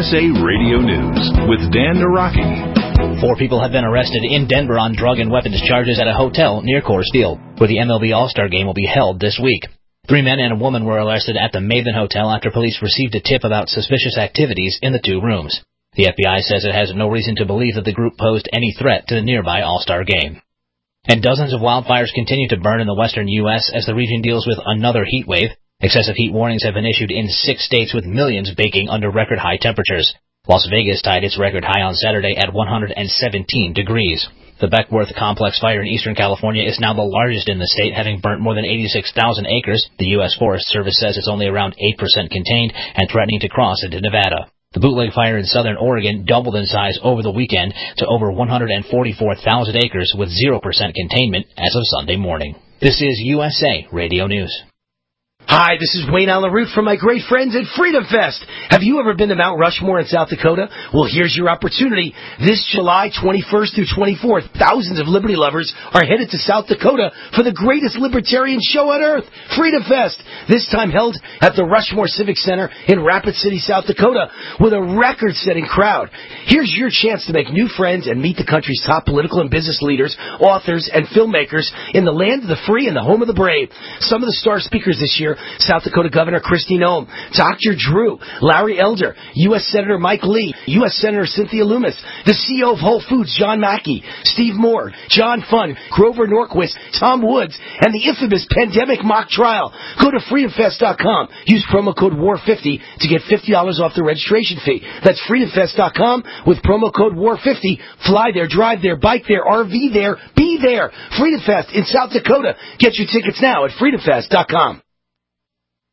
USA Radio News with Dan Naraki. 4 people have been arrested in Denver on drug and weapons charges at a hotel near Coors Field, where the MLB All-Star Game will be held this week. 3 men and a woman were arrested at the Maven Hotel after police received a tip about suspicious activities in the 2 rooms. The FBI says it has no reason to believe that the group posed any threat to the nearby All-Star Game. And dozens of wildfires continue to burn in the western U.S. as the region deals with another heat wave. Excessive heat warnings have been issued in 6 states with millions baking under record high temperatures. Las Vegas tied its record high on Saturday at 117 degrees. The Beckworth Complex fire in eastern California is now the largest in the state, having burnt more than 86,000 acres. The U.S. Forest Service says it's only around 8% contained and threatening to cross into Nevada. The Bootleg Fire in southern Oregon doubled in size over the weekend to over 144,000 acres with 0% containment as of Sunday morning. This is USA Radio News. Hi, this is Wayne Allen Root from my great friends at Freedom Fest. Have you ever been to Mount Rushmore in South Dakota? Well, here's your opportunity. This July 21st through 24th, thousands of liberty lovers are headed to South Dakota for the greatest libertarian show on earth, Freedom Fest. This time held at the Rushmore Civic Center in Rapid City, South Dakota, with a record-setting crowd. Here's your chance to make new friends and meet the country's top political and business leaders, authors, and filmmakers in the land of the free and the home of the brave. Some of the star speakers this year: South Dakota Governor Kristi Noem, Dr. Drew, Larry Elder, U.S. Senator Mike Lee, U.S. Senator Cynthia Lummis, the CEO of Whole Foods, John Mackey, Steve Moore, John Funn, Grover Norquist, Tom Woods, and the infamous Pandemic Mock Trial. Go to freedomfest.com. Use promo code WAR50 to get $50 off the registration fee. That's freedomfest.com with promo code WAR50. Fly there, drive there, bike there, RV there, be there. Freedom Fest in South Dakota. Get your tickets now at freedomfest.com.